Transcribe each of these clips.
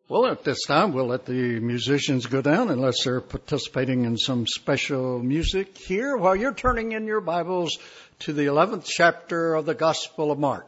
Well, at this time, we'll let the musicians go down unless they're participating in some special music here while you're turning in your Bibles to the 11th chapter of the Gospel of Mark.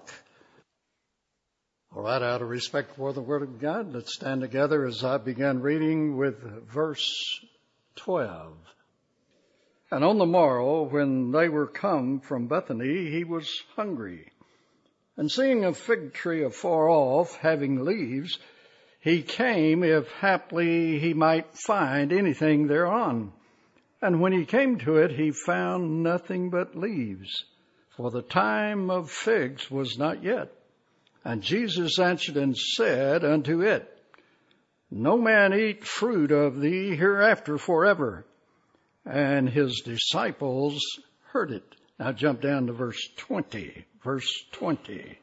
All right, out of respect for the Word of God, let's stand together as I begin reading with verse 12. And on the morrow, when they were come from Bethany, he was hungry. And seeing a fig tree afar off, having leaves, he came, if haply he might find anything thereon. And when he came to it, he found nothing but leaves, for the time of figs was not yet. And Jesus answered and said unto it, No man eat fruit of thee hereafter forever. And his disciples heard it. Now jump down to verse 20. Verse 20.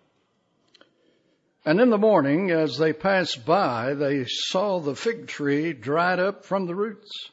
And in the morning, as they passed by, they saw the fig tree dried up from the roots.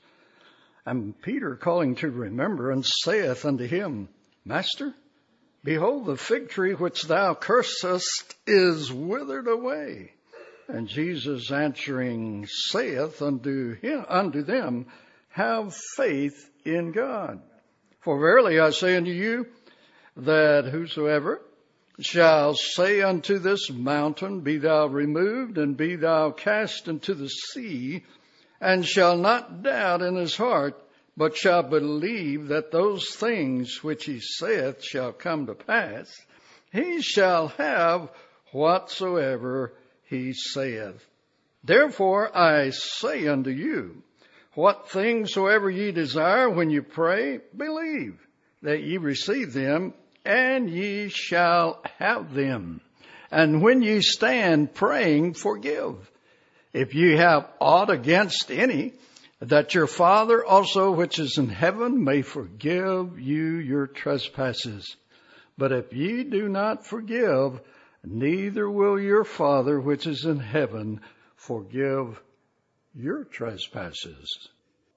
And Peter, calling to remembrance, saith unto him, Master, behold, the fig tree which thou cursest is withered away. And Jesus answering saith unto them, Have faith in God. For verily I say unto you, that whosoever shall say unto this mountain, Be thou removed, and be thou cast into the sea, and shall not doubt in his heart, but shall believe that those things which he saith shall come to pass, he shall have whatsoever he saith. Therefore I say unto you, what things soever ye desire when you pray, believe that ye receive them, and ye shall have them. And when ye stand praying, forgive, if ye have aught against any, that your Father also which is in heaven may forgive you your trespasses. But if ye do not forgive, neither will your Father which is in heaven forgive your trespasses.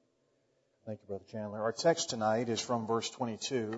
Thank you, Brother Chandler. Our text tonight is from verse 22.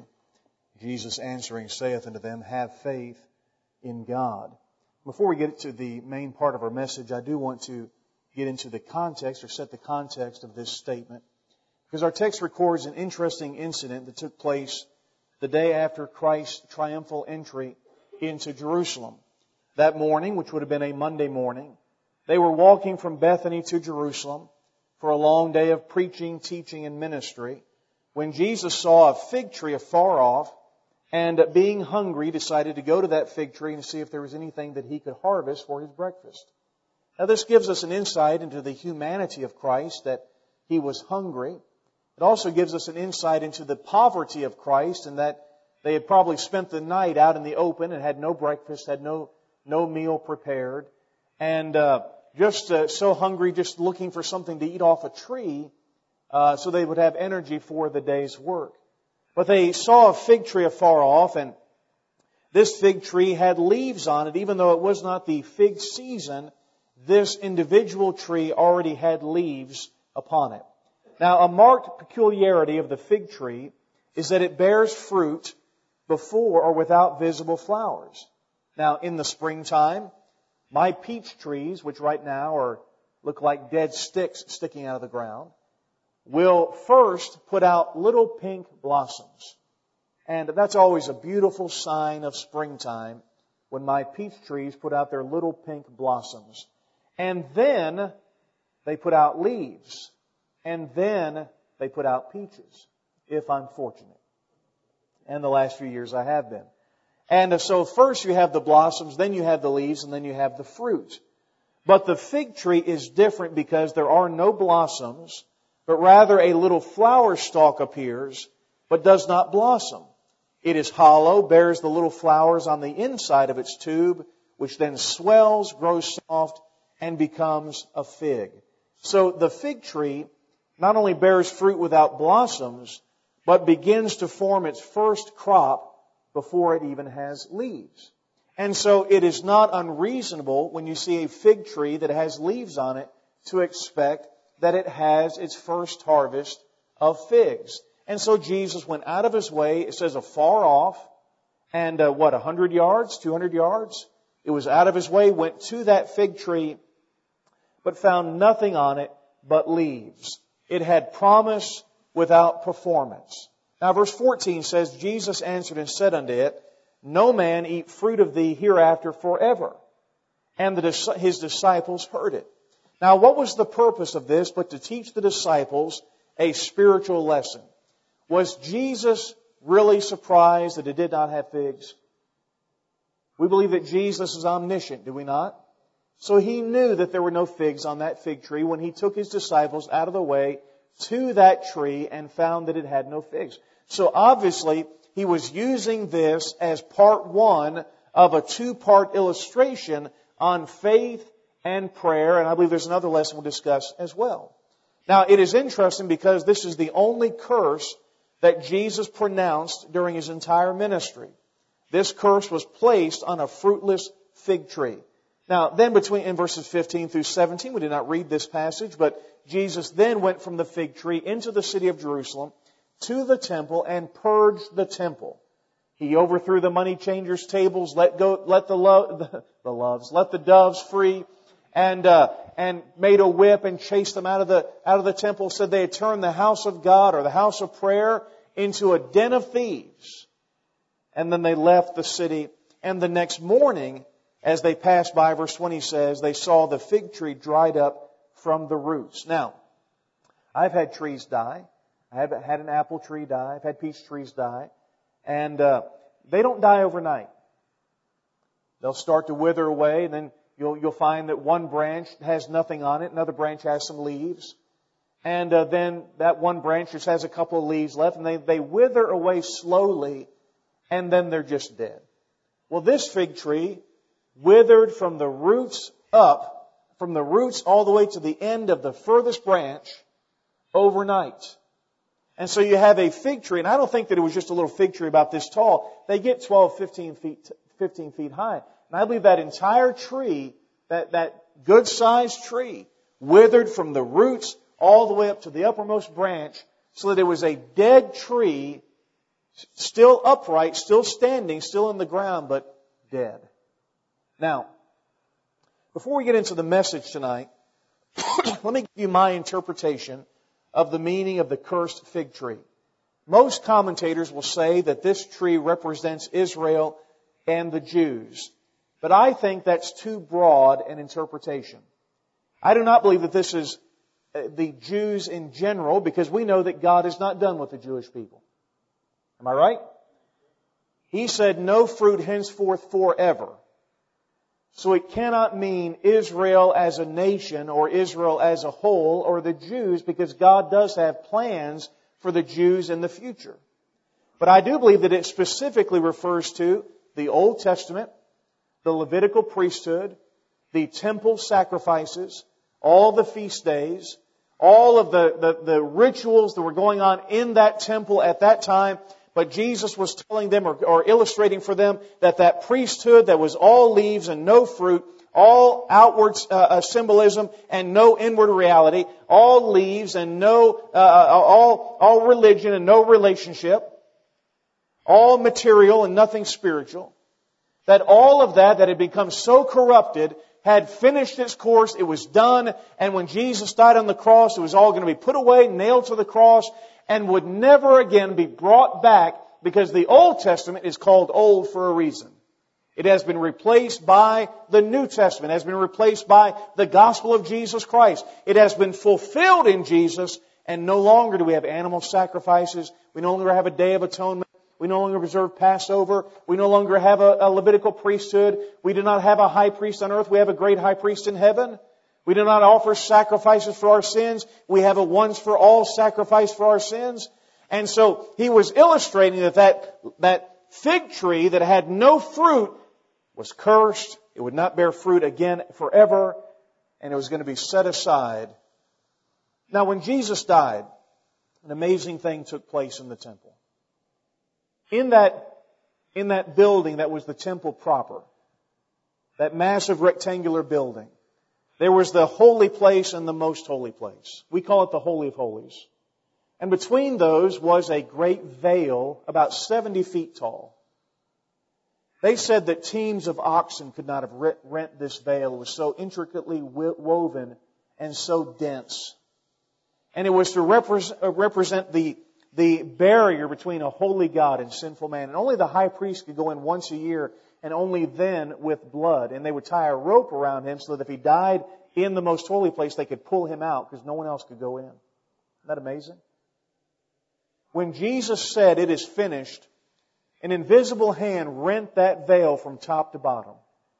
Jesus answering saith unto them, Have faith in God. Before we get to the main part of our message, I do want to get into the context or set the context of this statement. Because our text records an interesting incident that took place the day after Christ's triumphal entry into Jerusalem. That morning, which would have been a Monday morning, they were walking from Bethany to Jerusalem for a long day of preaching, teaching, and ministry, when Jesus saw a fig tree afar off, and being hungry, decided to go to that fig tree and see if there was anything that he could harvest for his breakfast. Now this gives us an insight into the humanity of Christ, that he was hungry. It also gives us an insight into the poverty of Christ, and that they had probably spent the night out in the open and had no breakfast, had no meal prepared, and just so hungry, just looking for something to eat off a tree, so they would have energy for the day's work. But they saw a fig tree afar off, and this fig tree had leaves on it. Even though it was not the fig season, this individual tree already had leaves upon it. Now, a marked peculiarity of the fig tree is that it bears fruit before or without visible flowers. Now, in the springtime, my peach trees, which right now look like dead sticks sticking out of the ground, will first put out little pink blossoms. And that's always a beautiful sign of springtime, when my peach trees put out their little pink blossoms. And then they put out leaves. And then they put out peaches, if I'm fortunate. And the last few years I have been. And so first you have the blossoms, then you have the leaves, and then you have the fruit. But the fig tree is different because there are no blossoms, but rather a little flower stalk appears, but does not blossom. It is hollow, bears the little flowers on the inside of its tube, which then swells, grows soft, and becomes a fig. So the fig tree not only bears fruit without blossoms, but begins to form its first crop before it even has leaves. And so it is not unreasonable when you see a fig tree that has leaves on it to expect that it has its first harvest of figs. And so Jesus went out of His way, it says afar off, and 100 yards, 200 yards? It was out of His way, went to that fig tree. but found nothing on it but leaves. It had promise without performance. Now verse 14 says, Jesus answered and said unto it, No man eat fruit of thee hereafter forever. And his disciples heard it. Now what was the purpose of this but to teach the disciples a spiritual lesson? Was Jesus really surprised that it did not have figs? We believe that Jesus is omniscient, do we not? So He knew that there were no figs on that fig tree when He took His disciples out of the way to that tree and found that it had no figs. So obviously, He was using this as part one of a two-part illustration on faith and prayer, and I believe there's another lesson we'll discuss as well. Now, it is interesting because this is the only curse that Jesus pronounced during His entire ministry. This curse was placed on a fruitless fig tree. Now, then in verses 15 through 17, we did not read this passage, but Jesus then went from the fig tree into the city of Jerusalem to the temple and purged the temple. He overthrew the money changers' tables, let the doves free, and made a whip and chased them out of the temple. Said they had turned the house of God or the house of prayer into a den of thieves. And then they left the city. And the next morning, as they passed by, verse 20 says, they saw the fig tree dried up from the roots. Now, I've had trees die. I have had an apple tree die. I've had peach trees die. And they don't die overnight. They'll start to wither away, and then you'll find that one branch has nothing on it, another branch has some leaves. And then that one branch just has a couple of leaves left, and they wither away slowly, and then they're just dead. Well, this fig tree withered from the roots up, from the roots all the way to the end of the furthest branch overnight. And so you have a fig tree, and I don't think that it was just a little fig tree about this tall. They get 12, 15 feet high. And I believe that entire tree, that good-sized tree, withered from the roots all the way up to the uppermost branch, so that it was a dead tree, still upright, still standing, still in the ground, but dead. Now, before we get into the message tonight, let me give you my interpretation of the meaning of the cursed fig tree. Most commentators will say that this tree represents Israel and the Jews. But I think that's too broad an interpretation. I do not believe that this is the Jews in general, because we know that God is not done with the Jewish people. Am I right? He said, no fruit henceforth forever. So it cannot mean Israel as a nation or Israel as a whole or the Jews, because God does have plans for the Jews in the future. But I do believe that it specifically refers to the Old Testament, the Levitical priesthood, the temple sacrifices, all the feast days, all of the rituals that were going on in that temple at that time. But Jesus was telling them or illustrating for them that priesthood that was all leaves and no fruit, all outward symbolism and no inward reality, all leaves and no all religion and no relationship, all material and nothing spiritual, that all of that had become so corrupted had finished its course, it was done, and when Jesus died on the cross, it was all going to be put away, nailed to the cross, and would never again be brought back, because the Old Testament is called old for a reason. It has been replaced by the New Testament. It has been replaced by the gospel of Jesus Christ. It has been fulfilled in Jesus, and no longer do we have animal sacrifices. We no longer have a Day of Atonement. We no longer observe Passover. We no longer have a Levitical priesthood. We do not have a high priest on earth. We have a great high priest in heaven. We do not offer sacrifices for our sins. We have a once for all sacrifice for our sins. And so he was illustrating that fig tree that had no fruit was cursed. It would not bear fruit again forever. And it was going to be set aside. Now when Jesus died, an amazing thing took place in the temple. In that building that was the temple proper, that massive rectangular building, there was the holy place and the most holy place. We call it the Holy of Holies. And between those was a great veil about 70 feet tall. They said that teams of oxen could not have rent this veil. It was so intricately woven and so dense. And it was to represent the barrier between a holy God and sinful man. And only the high priest could go in once a year, and only then with blood. And they would tie a rope around him so that if he died in the most holy place, they could pull him out because no one else could go in. Isn't that amazing? When Jesus said, "It is finished," an invisible hand rent that veil from top to bottom.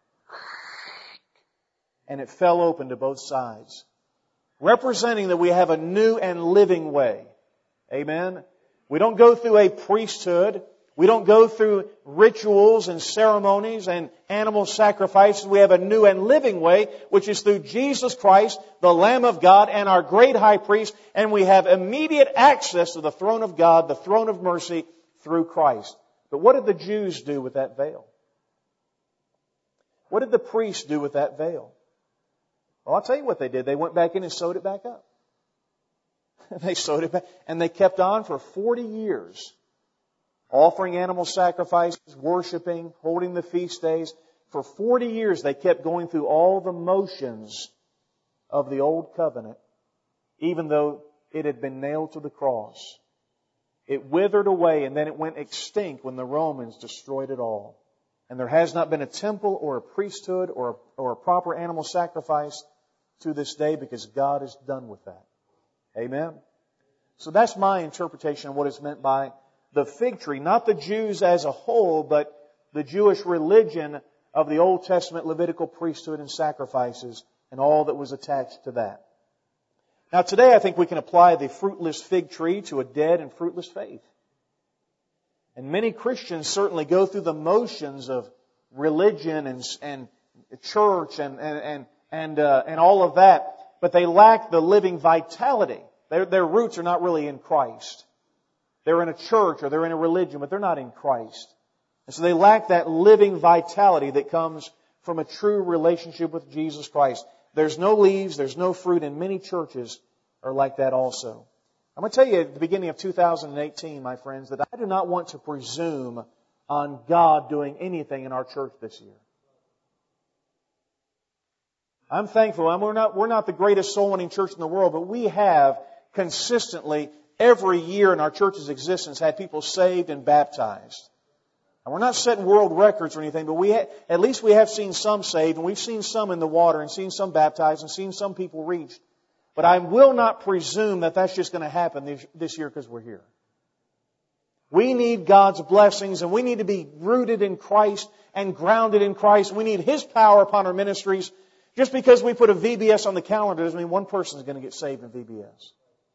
And it fell open to both sides, representing that we have a new and living way. Amen? We don't go through a priesthood. We don't go through rituals and ceremonies and animal sacrifices. We have a new and living way, which is through Jesus Christ, the Lamb of God, and our great high priest. And we have immediate access to the throne of God, the throne of mercy, through Christ. But what did the Jews do with that veil? What did the priests do with that veil? Well, I'll tell you what they did. They went back in and sewed it back up. They sewed it back. And they kept on for 40 years, offering animal sacrifices, worshiping, holding the feast days. For 40 years, they kept going through all the motions of the old covenant, even though it had been nailed to the cross. It withered away, and then it went extinct when the Romans destroyed it all. And there has not been a temple or a priesthood or a proper animal sacrifice to this day because God is done with that. Amen? So that's my interpretation of what is meant by the fig tree. Not the Jews as a whole, but the Jewish religion of the Old Testament Levitical priesthood and sacrifices and all that was attached to that. Now today I think we can apply the fruitless fig tree to a dead and fruitless faith. And many Christians certainly go through the motions of religion and church and all of that, but they lack the living vitality. Their roots are not really in Christ. They're in a church or they're in a religion, but they're not in Christ. And so they lack that living vitality that comes from a true relationship with Jesus Christ. There's no leaves, there's no fruit, and many churches are like that also. I'm going to tell you at the beginning of 2018, my friends, that I do not want to presume on God doing anything in our church this year. I'm thankful. We're not the greatest soul-winning church in the world, but we have consistently, every year in our church's existence, had people saved and baptized. And we're not setting world records or anything, but at least we have seen some saved, and we've seen some in the water, and seen some baptized, and seen some people reached. But I will not presume that that's just going to happen this year because we're here. We need God's blessings, and we need to be rooted in Christ and grounded in Christ. We need His power upon our ministries. Just because we put a VBS on the calendar doesn't mean one person is going to get saved in VBS.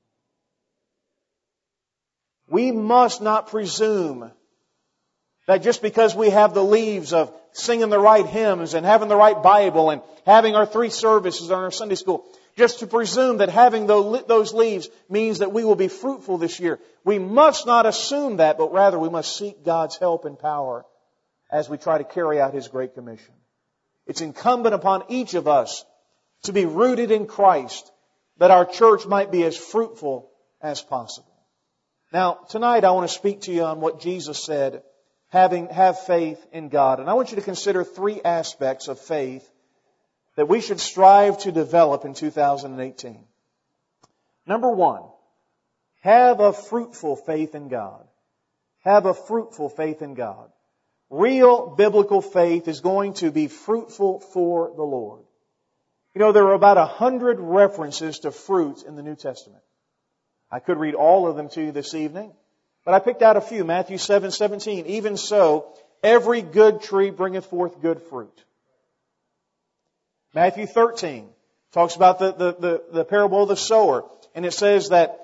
We must not presume that just because we have the leaves of singing the right hymns and having the right Bible and having our 3 services on our Sunday school, just to presume that having those leaves means that we will be fruitful this year. We must not assume that, but rather we must seek God's help and power as we try to carry out His Great Commission. It's incumbent upon each of us to be rooted in Christ, that our church might be as fruitful as possible. Now, tonight I want to speak to you on what Jesus said, have faith in God. And I want you to consider 3 aspects of faith that we should strive to develop in 2018. Number 1, have a fruitful faith in God. Have a fruitful faith in God. Real biblical faith is going to be fruitful for the Lord. You know, there are about 100 references to fruit in the New Testament. I could read all of them to you this evening, but I picked out a few. Matthew 7:17. Even so, every good tree bringeth forth good fruit. Matthew 13 talks about the parable of the sower, and it says that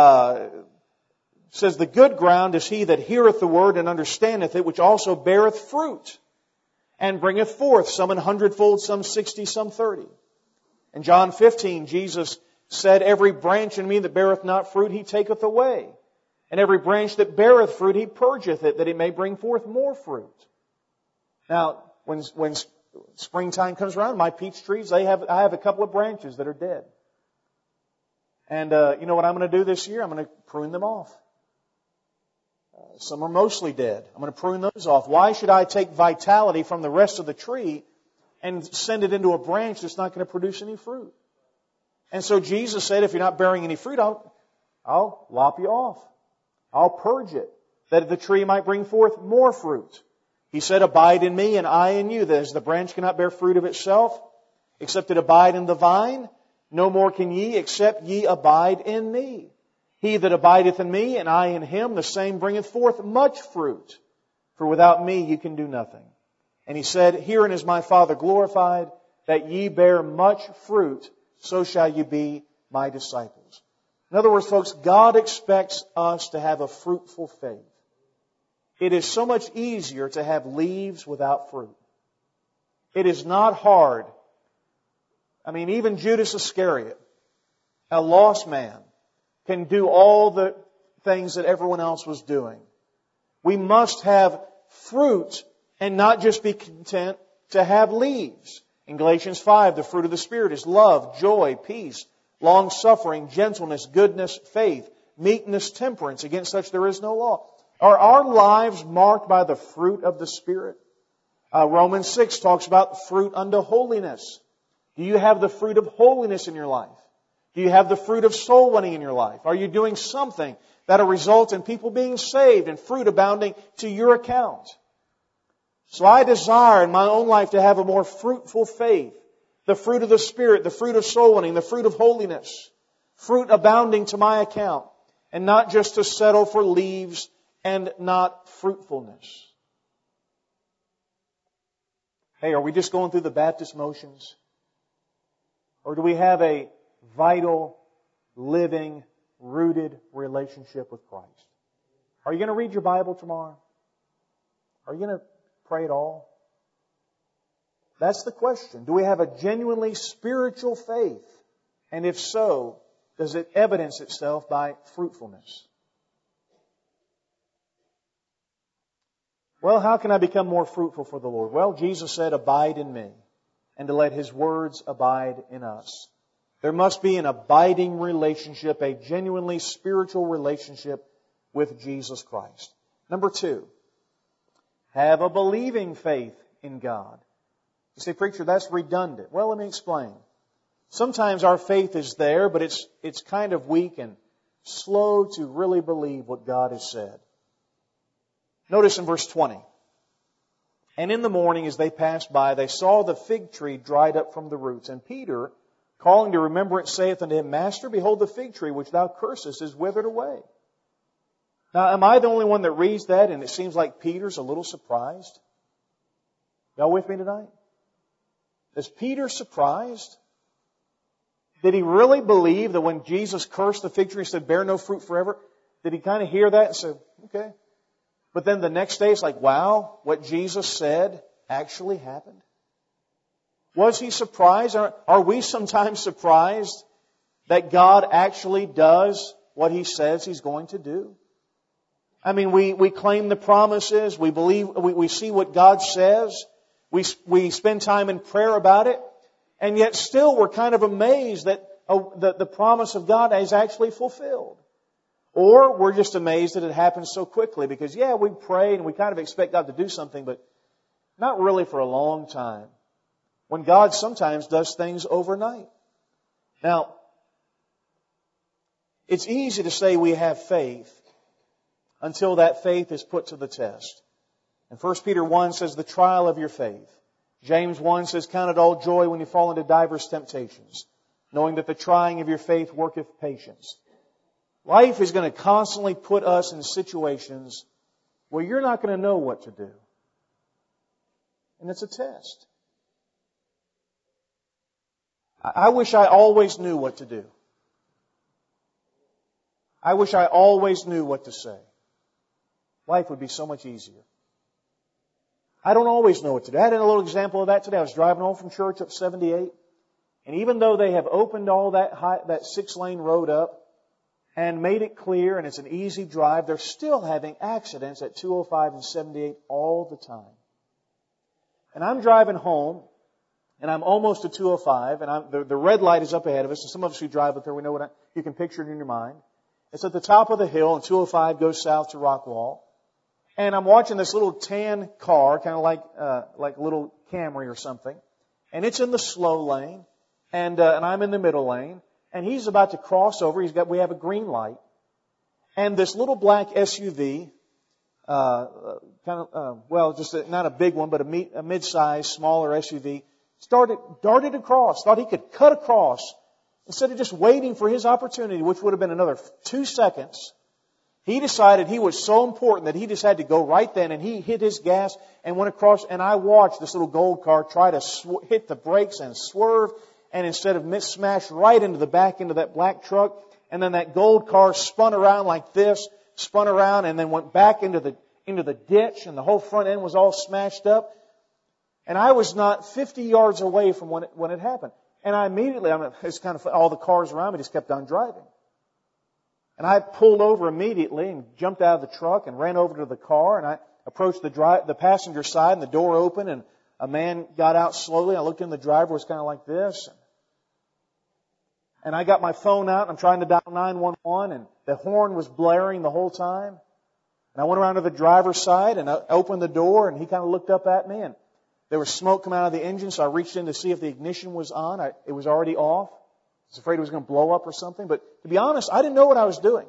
the good ground is he that heareth the word and understandeth it, which also beareth fruit, and bringeth forth some 100-fold, some 60, some 30. In John 15, Jesus said, every branch in me that beareth not fruit, He taketh away. And every branch that beareth fruit, He purgeth it, that it may bring forth more fruit. Now, when springtime comes around, my peach trees, I have a couple of branches that are dead. And you know what I'm going to do this year? I'm going to prune them off. Some are mostly dead. I'm going to prune those off. Why should I take vitality from the rest of the tree and send it into a branch that's not going to produce any fruit? And so Jesus said, if you're not bearing any fruit, I'll lop you off. I'll purge it, that the tree might bring forth more fruit. He said, abide in me and I in you. That as the branch cannot bear fruit of itself, except it abide in the vine, no more can ye, except ye abide in me. He that abideth in me and I in him, the same bringeth forth much fruit. For without me you can do nothing. And He said, herein is my Father glorified, that ye bear much fruit, so shall you be my disciples. In other words, folks, God expects us to have a fruitful faith. It is so much easier to have leaves without fruit. It is not hard. I mean, even Judas Iscariot, a lost man, can do all the things that everyone else was doing. We must have fruit and not just be content to have leaves. In Galatians 5, the fruit of the Spirit is love, joy, peace, long-suffering, gentleness, goodness, faith, meekness, temperance. Against such there is no law. Are our lives marked by the fruit of the Spirit? Romans 6 talks about fruit unto holiness. Do you have the fruit of holiness in your life? Do you have the fruit of soul winning in your life? Are you doing something that'll result in people being saved and fruit abounding to your account? So I desire in my own life to have a more fruitful faith. The fruit of the Spirit, the fruit of soul winning, the fruit of holiness. Fruit abounding to my account. And not just to settle for leaves and not fruitfulness. Hey, are we just going through the Baptist motions? Or do we have a vital, living, rooted relationship with Christ? Are you going to read your Bible tomorrow? Are you going to pray at all? That's the question. Do we have a genuinely spiritual faith? And if so, does it evidence itself by fruitfulness? Well, how can I become more fruitful for the Lord? Well, Jesus said, abide in me, and to let His words abide in us. There must be an abiding relationship, a genuinely spiritual relationship with Jesus Christ. Number 2, have a believing faith in God. You say, preacher, that's redundant. Well, let me explain. Sometimes our faith is there, but it's kind of weak and slow to really believe what God has said. Notice in verse 20. And in the morning as they passed by, they saw the fig tree dried up from the roots. And Peter, calling to remembrance, saith unto him, Master, behold, the fig tree which thou cursest is withered away. Now, am I the only one that reads that and it seems like Peter's a little surprised? Y'all with me tonight? Is Peter surprised? Did he really believe that when Jesus cursed the fig tree and said, bear no fruit forever? Did he kind of hear that and say, okay. But then the next day it's like, wow, what Jesus said actually happened? Was he surprised? Are we sometimes surprised that God actually does what He says He's going to do? I mean, we claim the promises. We believe, we see what God says. We spend time in prayer about it. And yet still we're kind of amazed that the promise of God is actually fulfilled. Or we're just amazed that it happens so quickly because, we pray and we kind of expect God to do something, but not really for a long time. When God sometimes does things overnight. Now, it's easy to say we have faith until that faith is put to the test. And 1 Peter 1 says, the trial of your faith. James 1 says, count it all joy when you fall into diverse temptations, knowing that the trying of your faith worketh patience. Life is going to constantly put us in situations where you're not going to know what to do. And it's a test. I wish I always knew what to do. I wish I always knew what to say. Life would be so much easier. I don't always know what to do. I had a little example of that today. I was driving home from church up 78. And even though they have opened all that 6-lane road up and made it clear and it's an easy drive, they're still having accidents at 205 and 78 all the time. And I'm driving home and I'm almost to 205 and the red light is up ahead of us. And some of us who drive up there, we know you can picture it in your mind. It's at the top of the hill and 205 goes south to Rockwall. And I'm watching this little tan car, kind of like a little Camry or something. And it's in the slow lane. And I'm in the middle lane. and he's about to cross over. We have a green light. And this little black SUV, not a big one, but a mid-sized, smaller SUV, darted across, thought he could cut across. Instead of just waiting for his opportunity, which would have been another 2 seconds, he decided he was so important that he just had to go right then, and he hit his gas and went across, and I watched this little gold car try to hit the brakes and swerve, and instead of smash right into the back end of that black truck, and then that gold car spun around like this, spun around, and then went back into the ditch, and the whole front end was all smashed up. And I was not 50 yards away from when it happened. And I immediately, it's kind of all the cars around me just kept on driving. And I pulled over immediately and jumped out of the truck and ran over to the car, and I approached the passenger side, and the door opened, and a man got out slowly. I looked in, the driver was kind of like this. And I got my phone out, and I'm trying to dial 911, and the horn was blaring the whole time. And I went around to the driver's side, and I opened the door, and he kind of looked up at me, and there was smoke coming out of the engine, so I reached in to see if the ignition was on. It was already off. I was afraid it was going to blow up or something. But to be honest, I didn't know what I was doing.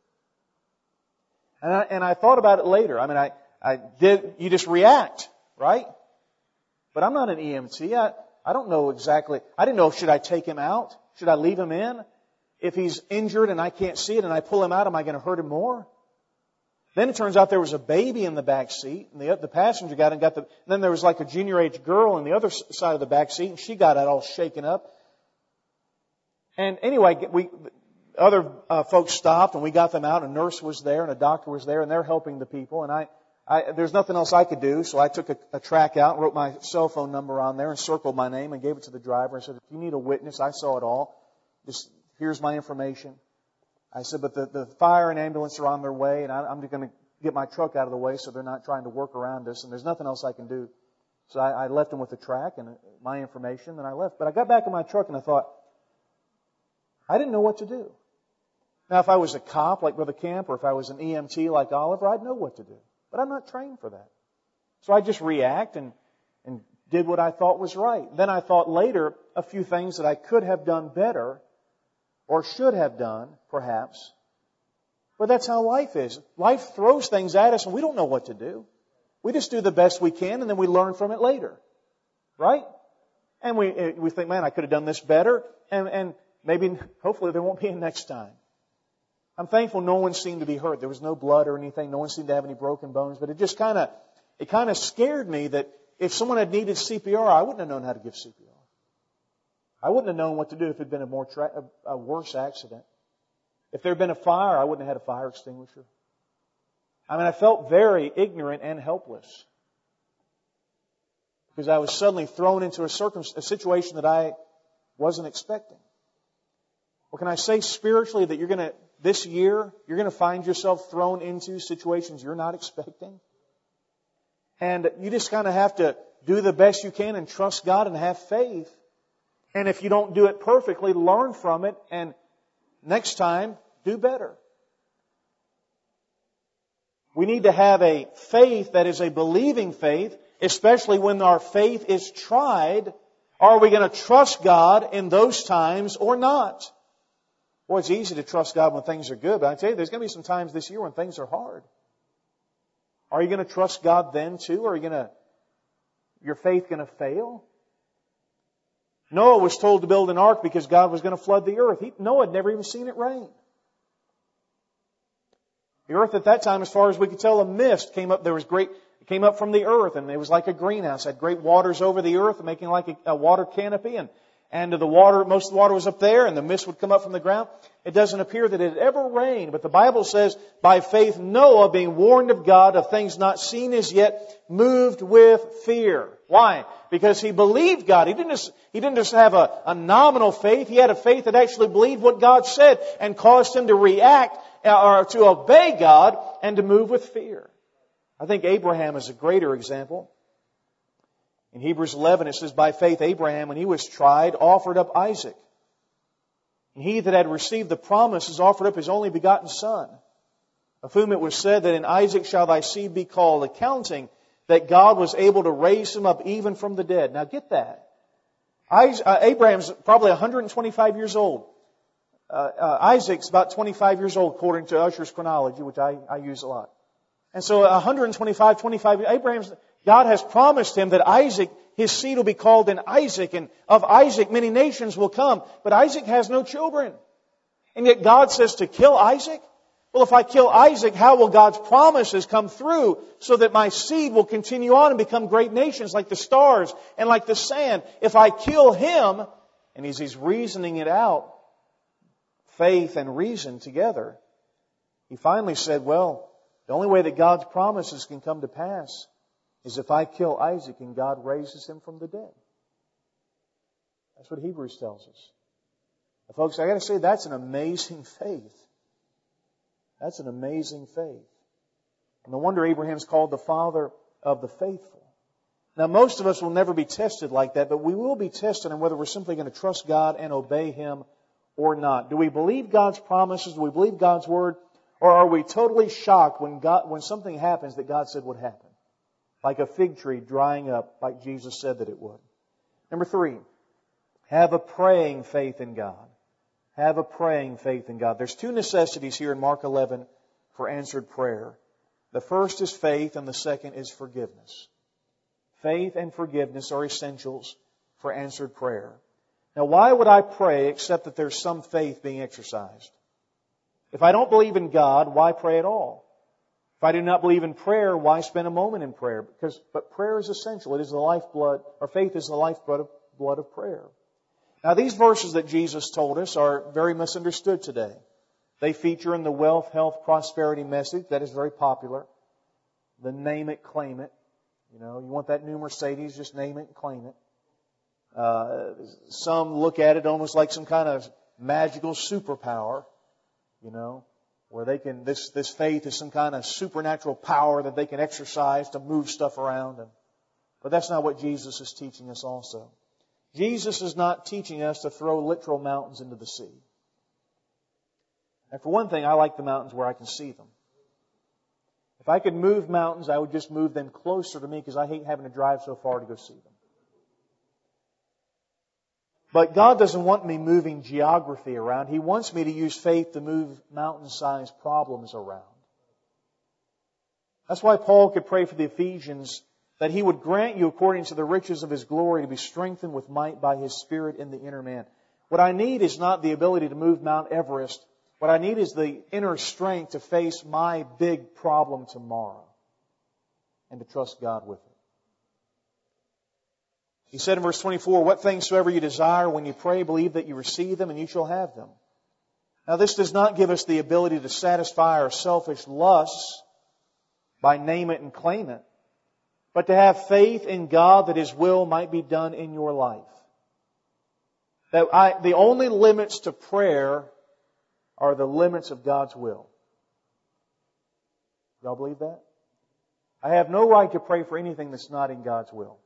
And I thought about it later. You just react, right? But I'm not an EMT. I don't know exactly. I didn't know, should I take him out? Should I leave him in? If he's injured and I can't see it and I pull him out, am I going to hurt him more? Then it turns out there was a baby in the back seat, and the passenger got in, then there was like a junior age girl on the other side of the back seat, and she got out all shaken up. And anyway, other folks stopped, and we got them out. A nurse was there, and a doctor was there, and they're helping the people. And there's nothing else I could do, so I took a track out and wrote my cell phone number on there and circled my name and gave it to the driver. I said, if you need a witness, I saw it all. Here's my information. I said, but the fire and ambulance are on their way, and I'm just going to get my truck out of the way so they're not trying to work around us, and there's nothing else I can do. So I left them with the track and my information, and I left. But I got back in my truck, and I thought, I didn't know what to do. Now, if I was a cop like Brother Camp, or if I was an EMT like Oliver, I'd know what to do. But I'm not trained for that. So I just react and did what I thought was right. Then I thought later a few things that I could have done better, or should have done, perhaps. But that's how life is. Life throws things at us and we don't know what to do. We just do the best we can and then we learn from it later. Right? And we think, man, I could have done this better. And maybe, hopefully there won't be a next time. I'm thankful no one seemed to be hurt. There was no blood or anything. No one seemed to have any broken bones. But it just kind of scared me that if someone had needed CPR, I wouldn't have known how to give CPR. I wouldn't have known what to do if it had been a worse accident. If there had been a fire, I wouldn't have had a fire extinguisher. I felt very ignorant and helpless. Because I was suddenly thrown into a situation that I wasn't expecting. Well, can I say spiritually that this year, you're going to find yourself thrown into situations you're not expecting? And you just kind of have to do the best you can and trust God and have faith. And if you don't do it perfectly, learn from it, and next time, do better. We need to have a faith that is a believing faith, especially when our faith is tried. Are we going to trust God in those times or not? Well, it's easy to trust God when things are good, but I tell you, there's going to be some times this year when things are hard. Are you going to trust God then too? Or your faith going to fail? Noah was told to build an ark because God was going to flood the earth. Noah had never even seen it rain. The earth at that time, as far as we could tell, a mist came up. It came up from the earth, and it was like a greenhouse. It had great waters over the earth, making like a water canopy, and the water, most of the water was up there, and the mist would come up from the ground. It doesn't appear that it had ever rained, but the Bible says, by faith Noah, being warned of God of things not seen as yet, moved with fear. Why? Because he believed God. He didn't just have a nominal faith. He had a faith that actually believed what God said and caused him to react or to obey God and to move with fear. I think Abraham is a greater example. In Hebrews 11 it says, by faith Abraham, when he was tried, offered up Isaac. And he that had received the promises offered up his only begotten son, of whom it was said that in Isaac shall thy seed be called, accounting that God was able to raise him up even from the dead. Now get that. Abraham's probably 125 years old. Isaac's about 25 years old according to Ussher's chronology, which I use a lot. And so 125, 25, God has promised him that Isaac, his seed will be called in Isaac, and of Isaac many nations will come. But Isaac has no children. And yet God says to kill Isaac? Well, if I kill Isaac, how will God's promises come through so that my seed will continue on and become great nations like the stars and like the sand? If I kill him, and as he's reasoning it out, faith and reason together, he finally said, well, the only way that God's promises can come to pass is if I kill Isaac and God raises him from the dead. That's what Hebrews tells us. Now, folks, I got to say, that's an amazing faith. That's an amazing faith. And no wonder Abraham's called the father of the faithful. Now, most of us will never be tested like that, but we will be tested on whether we're simply going to trust God and obey Him or not. Do we believe God's promises? Do we believe God's Word? Or are we totally shocked when something happens that God said would happen? Like a fig tree drying up, like Jesus said that it would. Number 3, have a praying faith in God. Have a praying faith in God. There's 2 necessities here in Mark 11 for answered prayer. The first is faith and the second is forgiveness. Faith and forgiveness are essentials for answered prayer. Now, why would I pray except that there's some faith being exercised? If I don't believe in God, why pray at all? If I do not believe in prayer, why spend a moment in prayer? But prayer is essential. It is the lifeblood, or faith is the lifeblood of prayer. Now, these verses that Jesus told us are very misunderstood today. They feature in the wealth, health, prosperity message. That is very popular. The name it, claim it. You want that new Mercedes, just name it and claim it. Some look at it almost like some kind of magical superpower, where they can, this faith is some kind of supernatural power that they can exercise to move stuff around. But that's not what Jesus is teaching us also. Jesus is not teaching us to throw literal mountains into the sea. And for one thing, I like the mountains where I can see them. If I could move mountains, I would just move them closer to me because I hate having to drive so far to go see them. But God doesn't want me moving geography around. He wants me to use faith to move mountain-sized problems around. That's why Paul could pray for the Ephesians that He would grant you according to the riches of His glory to be strengthened with might by His Spirit in the inner man. What I need is not the ability to move Mount Everest. What I need is the inner strength to face my big problem tomorrow and to trust God with it. He said in verse 24, what things soever you desire when you pray, believe that you receive them and you shall have them. Now this does not give us the ability to satisfy our selfish lusts by name it and claim it, but to have faith in God that His will might be done in your life. The only limits to prayer are the limits of God's will. Y'all believe that? I have no right to pray for anything that's not in God's will.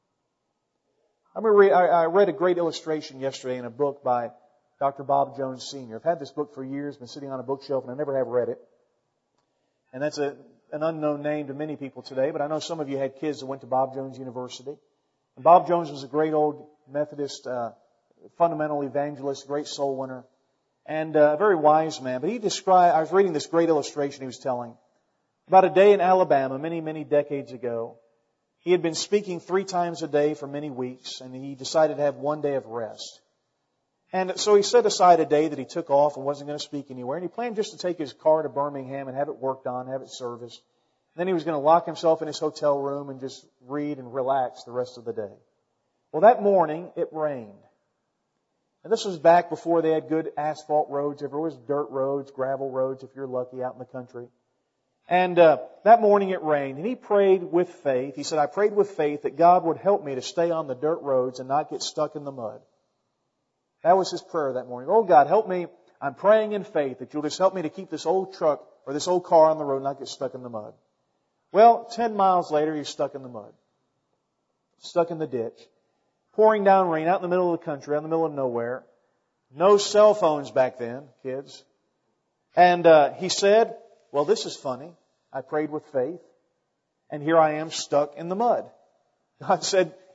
I read a great illustration yesterday in a book by Dr. Bob Jones Sr. I've had this book for years, been sitting on a bookshelf, and I never have read it. And that's an unknown name to many people today, but I know some of you had kids that went to Bob Jones University. And Bob Jones was a great old Methodist fundamental evangelist, great soul winner, and a very wise man. But I was reading this great illustration he was telling about a day in Alabama many, many decades ago. He had been speaking 3 times a day for many weeks, and he decided to have one day of rest. And so he set aside a day that he took off and wasn't going to speak anywhere. And he planned just to take his car to Birmingham and have it worked on, have it serviced. And then he was going to lock himself in his hotel room and just read and relax the rest of the day. Well, that morning, it rained. And this was back before they had good asphalt roads. There was dirt roads, gravel roads, if you're lucky, out in the country. And that morning it rained, and he prayed with faith. He said, I prayed with faith that God would help me to stay on the dirt roads and not get stuck in the mud. That was his prayer that morning. Oh, God, help me. I'm praying in faith that you'll just help me to keep this old truck or this old car on the road and not get stuck in the mud. Well, 10 miles later, he's stuck in the mud. Stuck in the ditch. Pouring down rain out in the middle of the country, out in the middle of nowhere. No cell phones back then, kids. And he said, well, this is funny. I prayed with faith, and here I am stuck in the mud. God said,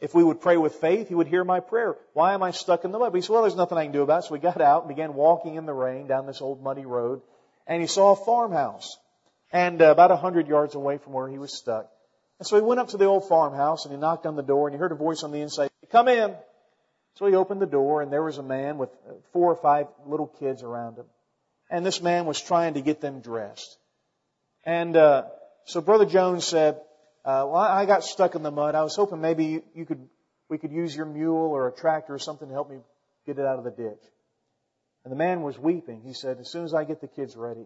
if we would pray with faith, He would hear my prayer. Why am I stuck in the mud? But he said, well, there's nothing I can do about it. So we got out and began walking in the rain down this old muddy road. And he saw a farmhouse. And about 100 yards away from where he was stuck. And so he went up to the old farmhouse and he knocked on the door and he heard a voice on the inside, come in. So he opened the door and there was a man with 4 or 5 little kids around him. And this man was trying to get them dressed. And so Brother Jones said, well, I got stuck in the mud. I was hoping maybe we could use your mule or a tractor or something to help me get it out of the ditch. And the man was weeping. He said, as soon as I get the kids ready,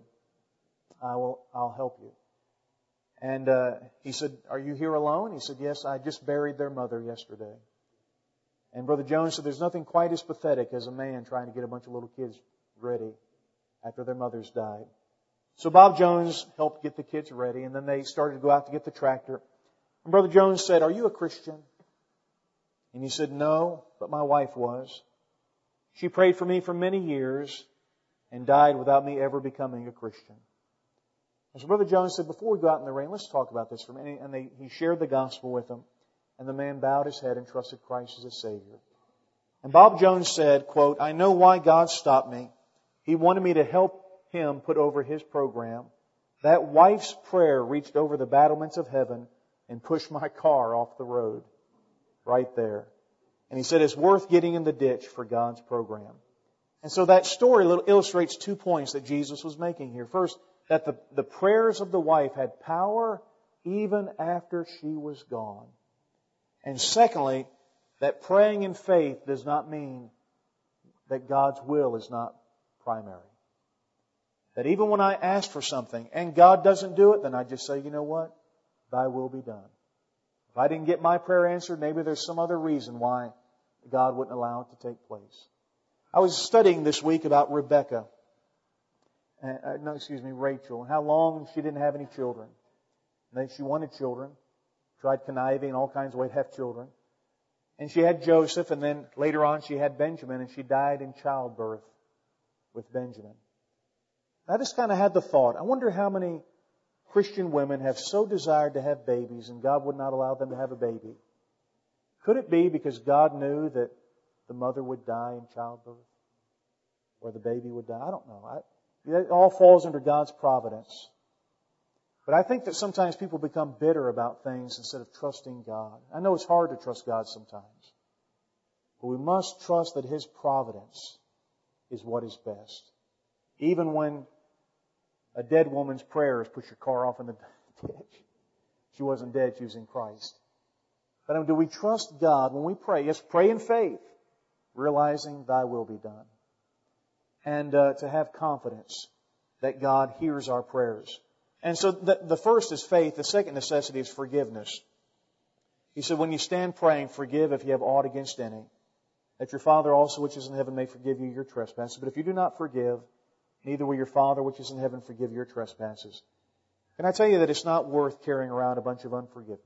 I'll help you. And he said, are you here alone? He said, yes, I just buried their mother yesterday. And Brother Jones said, there's nothing quite as pathetic as a man trying to get a bunch of little kids ready after their mothers died. So Bob Jones helped get the kids ready, and then they started to go out to get the tractor. And Brother Jones said, are you a Christian? And he said, no, but my wife was. She prayed for me for many years and died without me ever becoming a Christian. And so Brother Jones said, before we go out in the rain, let's talk about this for a minute. And he shared the gospel with them. And the man bowed his head and trusted Christ as his Savior. And Bob Jones said, quote, I know why God stopped me. He wanted me to help Him put over His program. That wife's prayer reached over the battlements of heaven and pushed my car off the road. Right there. And he said, it's worth getting in the ditch for God's program. And so that story illustrates 2 points that Jesus was making here. First, that the prayers of the wife had power even after she was gone. And secondly, that praying in faith does not mean that God's will is not primary. That even when I ask for something and God doesn't do it, then I just say, you know what? Thy will be done. If I didn't get my prayer answered, maybe there's some other reason why God wouldn't allow it to take place. I was studying this week about Rachel, and how long she didn't have any children. And then she wanted children, tried conniving in all kinds of ways to have children. And she had Joseph, and then later on she had Benjamin, and she died in childbirth with Benjamin. I just kind of had the thought, I wonder how many Christian women have so desired to have babies and God would not allow them to have a baby. Could it be because God knew that the mother would die in childbirth? Or the baby would die? I don't know. It all falls under God's providence. But I think that sometimes people become bitter about things instead of trusting God. I know it's hard to trust God sometimes. But we must trust that His providence is what is best. Even when a dead woman's prayers push your car off in the ditch. She wasn't dead, she was in Christ. But do we trust God when we pray? Yes, pray in faith, realizing Thy will be done. And to have confidence that God hears our prayers. And so the first is faith. The second necessity is forgiveness. He said, when you stand praying, forgive if you have aught against any, that your Father also which is in heaven may forgive you your trespasses. But if you do not forgive, neither will your Father which is in heaven forgive your trespasses. Can I tell you that it's not worth carrying around a bunch of unforgiveness?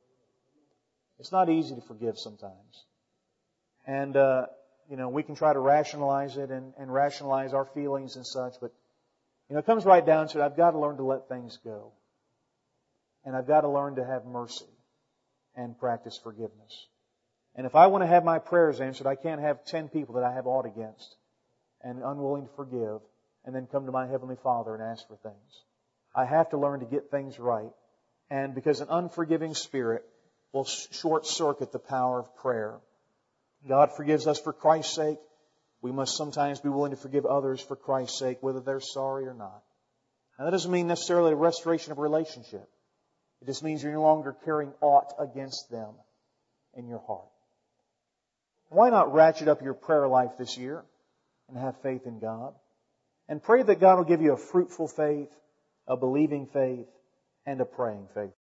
It's not easy to forgive sometimes. And, we can try to rationalize it and rationalize our feelings and such, but, it comes right down to it. I've got to learn to let things go. And I've got to learn to have mercy and practice forgiveness. And if I want to have my prayers answered, I can't have 10 people that I have aught against and unwilling to forgive and then come to my Heavenly Father and ask for things. I have to learn to get things right. And because an unforgiving spirit will short-circuit the power of prayer. God forgives us for Christ's sake. We must sometimes be willing to forgive others for Christ's sake, whether they're sorry or not. Now, that doesn't mean necessarily a restoration of a relationship. It just means you're no longer carrying aught against them in your heart. Why not ratchet up your prayer life this year and have faith in God? And pray that God will give you a fruitful faith, a believing faith, and a praying faith.